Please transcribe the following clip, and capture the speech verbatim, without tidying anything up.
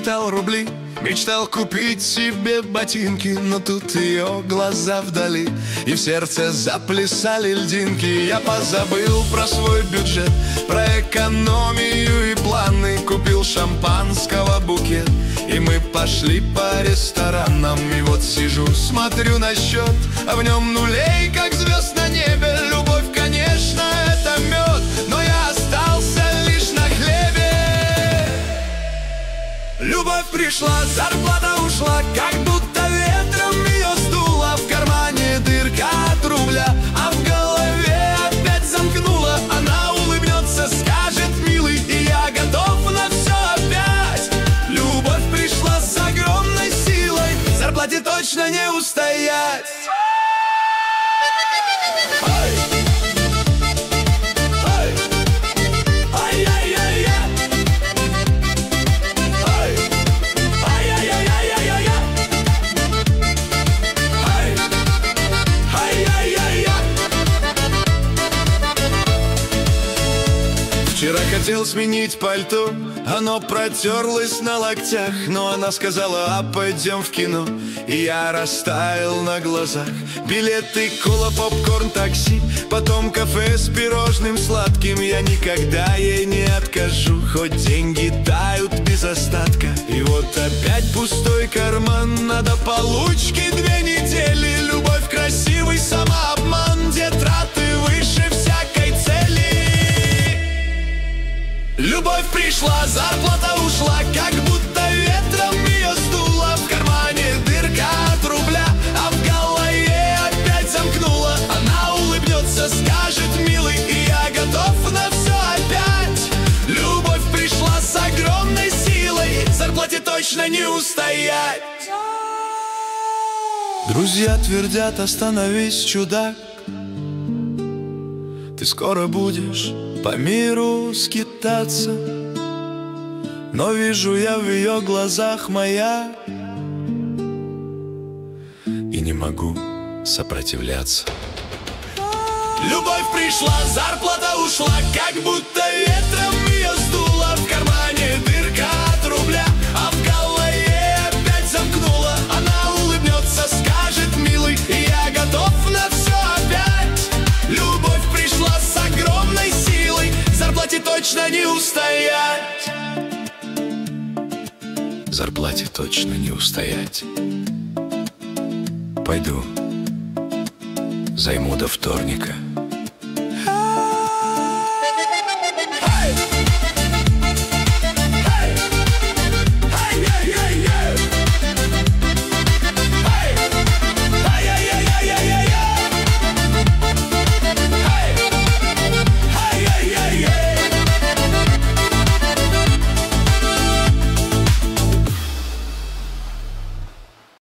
считал рубли, мечтал купить себе ботинки, но тут ее глаза вдали, и в сердце заплясали льдинки. Я позабыл про свой бюджет, про экономию и планы, купил шампанского букет, и мы пошли по ресторанам. И вот сижу, смотрю на счет, а в нем нулей, как звезд на небе. Любовь, конечно, это мед, но я остался лишь на хлебе. Любовь пришла, зарплата ушла, как будто ветром ее сдуло. В кармане дырка от рубля, а в голове опять замкнула. Она улыбнется, скажет: милый, и я готов на все опять. Любовь пришла с огромной силой, зарплате точно не устоять. Вчера хотел сменить пальто, оно протерлось на локтях, но она сказала: а пойдем в кино. И я растаял на глазах. Билеты, кола, попкорн, такси, потом кафе с пирожным сладким. Я никогда ей не откажу, хоть деньги тают без остатка. И вот опять пустой карман, надо получки две недели. Любовь, красивый самообман, где траты выше всякой цели. Любовь пришла, зарплата ушла, как будто ветром ее сдуло. В кармане дырка от рубля, а в голове опять замкнула. Она улыбнется, скажет: милый, и я готов на все опять. Любовь пришла с огромной силой, зарплате точно не устоять. Друзья твердят: остановись, чудак, ты скоро будешь по миру скитаться. Но вижу я в ее глазах маяк, и не могу сопротивляться. Любовь пришла, зарплата ушла, как будто ветром ее сдуло. В кармане дырка от рубля, а в голове опять замкнула. Она улыбнется, скажет: милый, и я готов на все опять. Любовь пришла с огромной силой, зарплате точно не устоять. Зарплате точно не устоять. Пойду займу до вторника.